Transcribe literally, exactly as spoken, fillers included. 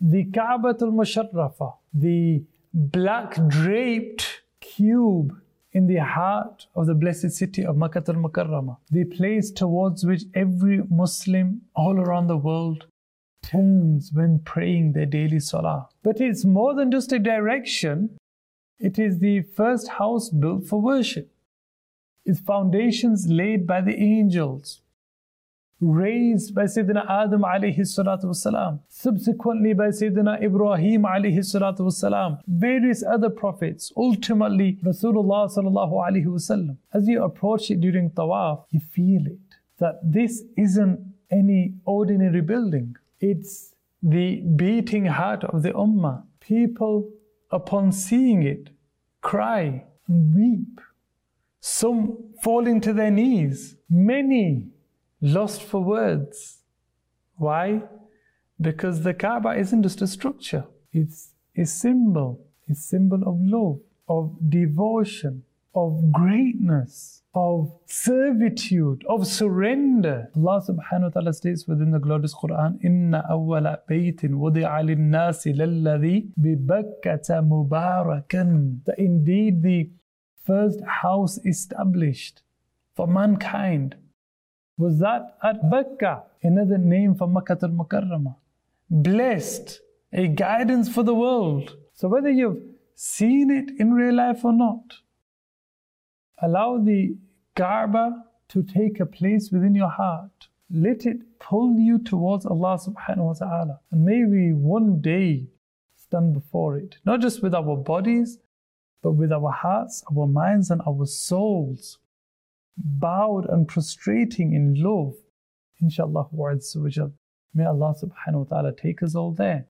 The Ka'batul Musharrafa, the black draped cube in the heart of the blessed city of Makkah al-Mukarramah, the place towards which every Muslim all around the world turns when praying their daily salah. But it's more than just a direction, it is the first house built for worship. Its foundations laid by the angels, raised by Sayyidina Adam alayhi salatu wasalam, subsequently by Sayyidina Ibrahim alayhi salatu wasalam, various other prophets, ultimately Rasulullah sallallahu alayhi wasallam. As you approach it during tawaf, you feel it, that this isn't any ordinary building. It's the beating heart of the ummah. People, upon seeing it, cry and weep. Some falling to their knees. Many lost for words. Why? Because the Kaaba isn't just a structure. It's a symbol. A symbol of love, of devotion, of greatness, of servitude, of surrender. Allah subhanahu wa ta'ala states within the glorious Quran, Inna awwala baytin wudi'a lin-nasi lalladhi bi Bakkata mubarakan. That indeed the first house established for mankind was that at Bakkah, another name for Makkah al-Mukarramah. Blessed, a guidance for the world. So whether you've seen it in real life or not, allow the Kaaba to take a place within your heart. Let it pull you towards Allah subhanahu wa ta'ala. And may we one day stand before it, not just with our bodies, but with our hearts, our minds and our souls, bowed and prostrating in love. Inshallah, may Allah subhanahu wa ta'ala take us all there.